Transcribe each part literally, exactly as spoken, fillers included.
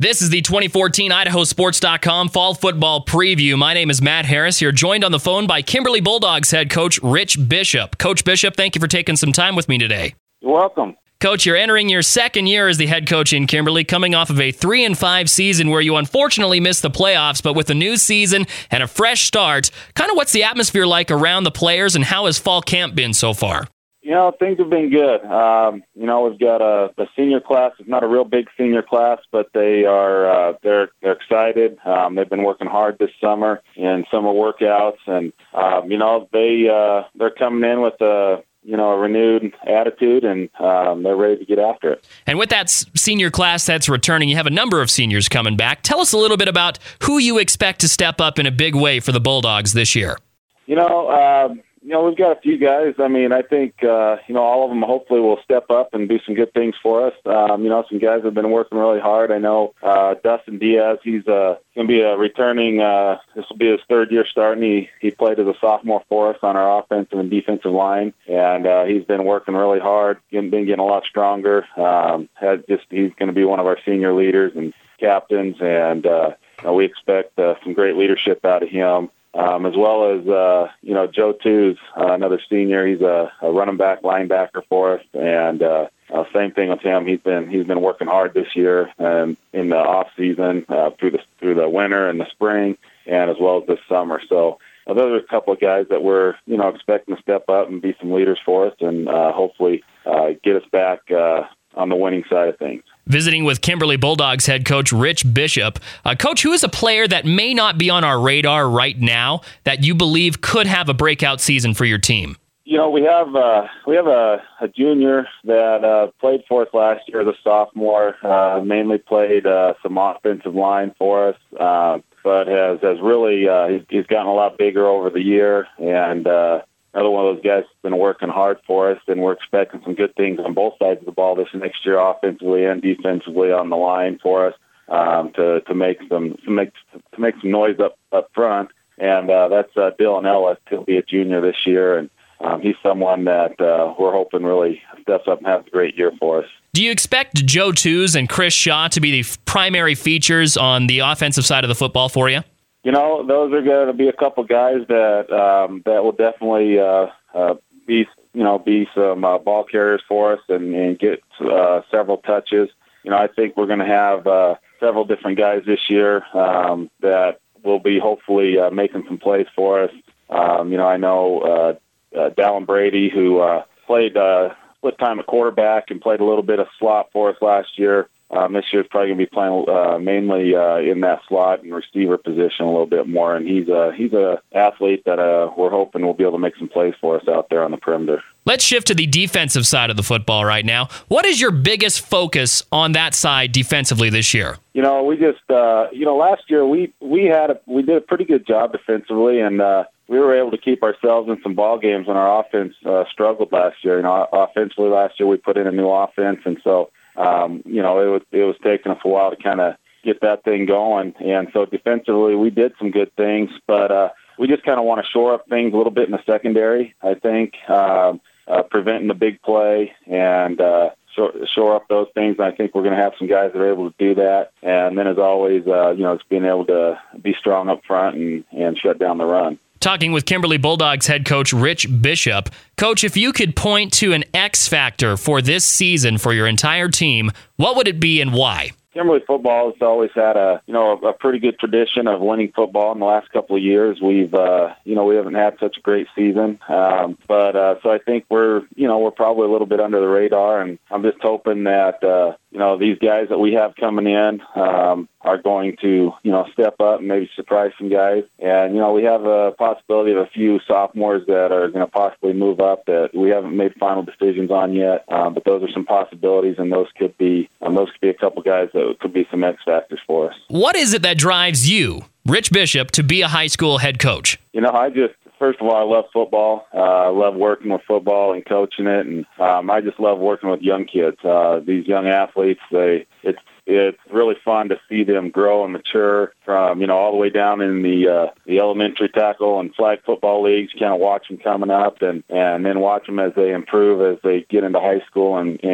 This is the twenty fourteen Idaho Sports dot com Fall Football Preview. My name is Matt Harris here, joined on the phone by Kimberly Bulldogs head coach Rich Bishop. Coach Bishop, thank you for taking some time with me today. You're welcome. Coach, you're entering your second year as the head coach in Kimberly, coming off of a three and five season where you unfortunately missed the playoffs, but with a new season and a fresh start, kind of what's the atmosphere like around the players, and how has fall camp been so far? You know, things have been good. Um, you know, we've got a, a senior class. It's not a real big senior class, but they are uh, they're they're excited. Um, they've been working hard this summer in summer workouts, and um, you know they uh, they're coming in with a you know a renewed attitude, and um, they're ready to get after it. And with that senior class that's returning, you have a number of seniors coming back. Tell us a little bit about who you expect to step up in a big way for the Bulldogs this year. You know. Uh, You know, we've got a few guys. I mean, I think, uh, you know, all of them hopefully will step up and do some good things for us. Um, you know, some guys have been working really hard. I know uh, Dustin Diaz, he's uh, going to be a returning, uh, this will be his third year starting. He, he played as a sophomore for us on our offensive and defensive line, and uh, he's been working really hard, been getting a lot stronger. Um, had just He's going to be one of our senior leaders and captains, and uh, you know, we expect uh, some great leadership out of him. Um, as well as, uh, you know, Joe Tews, uh, another senior. He's a, a running back linebacker for us, and uh, uh, same thing with him. He's been he's been working hard this year um, in the off season uh, through the through the winter and the spring, and as well as this summer. So uh, those are a couple of guys that we're you know expecting to step up and be some leaders for us, and uh, hopefully uh, get us back uh, on the winning side of things. Visiting with Kimberly Bulldogs head coach Rich Bishop. Uh, coach, who is a player that may not be on our radar right now that you believe could have a breakout season for your team? You know, we have uh, we have a, a junior that uh, played for us last year as a sophomore, uh, mainly played uh, some offensive line for us, uh, but has, has really, uh, he's, he's gotten a lot bigger over the year, and uh, another one of those guys has been working hard for us, and we're expecting some good things on both sides of the ball this next year, offensively and defensively on the line for us, um, to to make some to make to make some noise up up front. And uh, that's uh, Dylan Ellis. He'll be a junior this year, and um, he's someone that uh, we're hoping really steps up and has a great year for us. Do you expect Joe Tews and Chris Shaw to be the primary features on the offensive side of the football for you? You know, those are going to be a couple guys that um, that will definitely uh, uh, be, you know, be some uh, ball carriers for us and, and get uh, several touches. You know, I think we're going to have uh, several different guys this year um, that will be hopefully uh, making some plays for us. Um, you know, I know uh, uh, Dallin Brady, who uh, played uh, split time at quarterback and played a little bit of slot for us last year. Um, this year's probably going to be playing uh, mainly uh, in that slot and receiver position a little bit more, and he's a he's a athlete that uh, we're hoping will be able to make some plays for us out there on the perimeter. Let's shift to the defensive side of the football right now. What is your biggest focus on that side defensively this year? You know, we just uh, you know last year we we had a, we did a pretty good job defensively, and uh, we were able to keep ourselves in some ball games when our offense uh, struggled last year. You know, offensively last year we put in a new offense, and so. Um, you know, it was it was taking us a while to kind of get that thing going, and so defensively we did some good things, but uh, we just kind of want to shore up things a little bit in the secondary. I think um, uh, preventing the big play and uh, shore, shore up those things. And I think we're going to have some guys that are able to do that, and then as always, uh, you know, it's being able to be strong up front and, and shut down the run. Talking with Kimberly Bulldogs head coach Rich Bishop. Coach, if you could point to an X factor for this season for your entire team, what would it be and why? Kimberly football has always had a you know a pretty good tradition of winning football. In the last couple of years, we've uh, you know we haven't had such a great season, um, but uh, so I think we're you know we're probably a little bit under the radar, and I'm just hoping that uh, you know these guys that we have coming in um, are going to you know step up and maybe surprise some guys. And you know we have a possibility of a few sophomores that are going to possibly move up that we haven't made final decisions on yet, uh, but those are some possibilities, and those could be um, those could be a couple guys that could be some X factors for us. What is it that drives you, Rich Bishop, to be a high school head coach? You know, I just, first of all, I love football. Uh, I love working with football and coaching it, and um, I just love working with young kids. Uh, these young athletes, they it's it's really fun to see them grow and mature from, you know, all the way down in the uh, the elementary tackle and flag football leagues. You kind of watch them coming up and, and then watch them as they improve as they get into high school and, and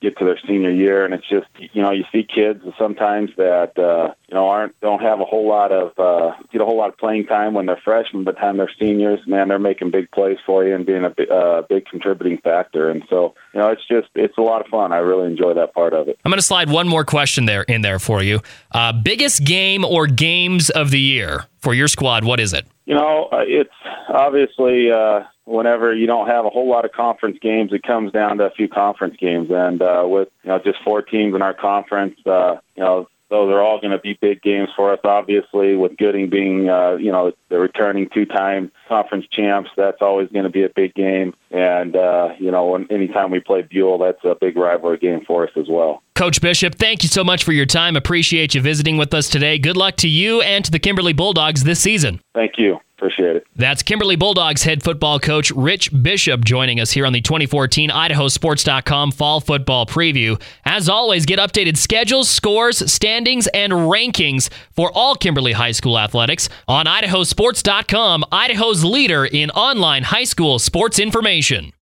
get to their senior year, and it's just, you know, you see kids sometimes that, uh, you know, aren't don't have a whole lot of uh, get a whole lot of playing time when they're freshmen, but time they're seniors, man, they're making big plays for you and being a big, uh, big contributing factor. And so, you know, it's just it's a lot of fun. I really enjoy that part of it. I'm going to slide one more question there in there for you. Uh, biggest game or games of the year for your squad? What is it? You know, uh, it's obviously uh, whenever you don't have a whole lot of conference games, it comes down to a few conference games. And uh, with, you know, just four teams in our conference, uh, you know, those are all going to be big games for us. Obviously, with Gooding being, uh, you know, the returning two-time conference champs, that's always going to be a big game. And, uh, you know, anytime we play Buell, that's a big rivalry game for us as well. Coach Bishop, thank you so much for your time. Appreciate you visiting with us today. Good luck to you and to the Kimberly Bulldogs this season. Thank you. Appreciate it. That's Kimberly Bulldogs head football coach Rich Bishop joining us here on the twenty fourteen Idaho Sports dot com Fall Football Preview. As always, get updated schedules, scores, standings, and rankings for all Kimberly High School athletics on Idaho Sports dot com, Idaho's leader in online high school sports information.